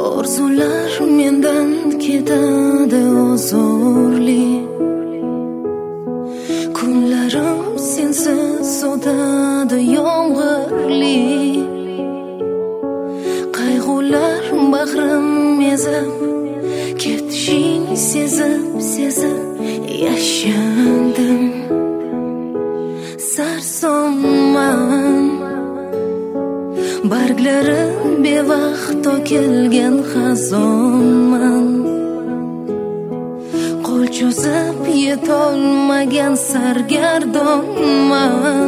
Orzular mendan ketadi ozorli, kunlarim sensiz o'tadi yomg'irli. Qayg'ular bag'rim ezib, ketishing sezib yashadim. Sarsonman, barglari bevaqt to'kilgan xazonman. Qo'l cho'zib yetolmagan sargardonman.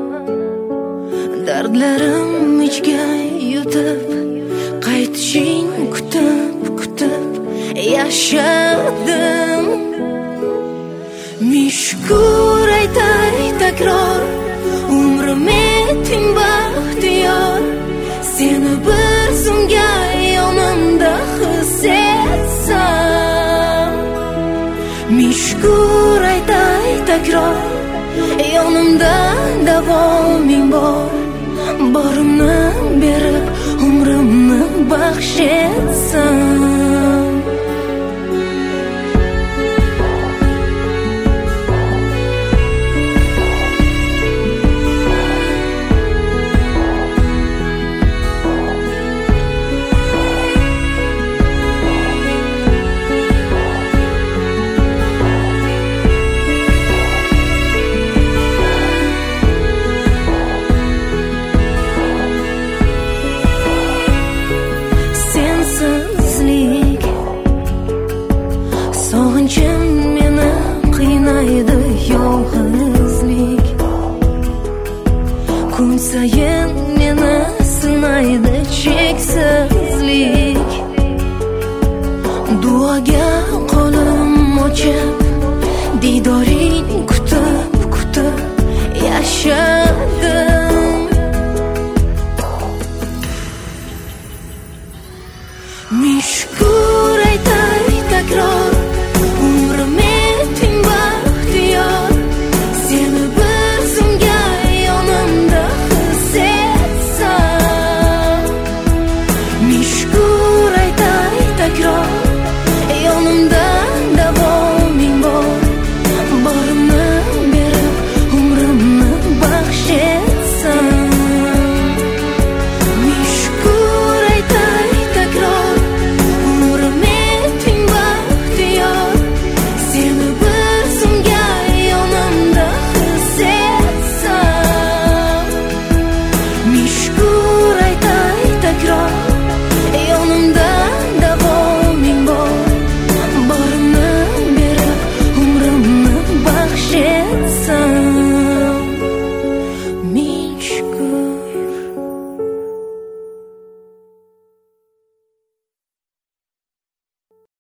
Dardlarim ichga yutib, qaytishing kutib yashadim. Mishkur aytay takror, umrim etding baxtiyor. Seni bir zumga yonimda his etsam. Mishkur aytay takror, yonimda davoming bor. Borimni berib umrimni baxsh etsam. Sog'inchim meni qiynaydi yolg'izlik, kun sayin meni sinaydi cheksizlik. Duoga qo'lim ochib, didoring kutib yashadim. Mishkur aytay takror,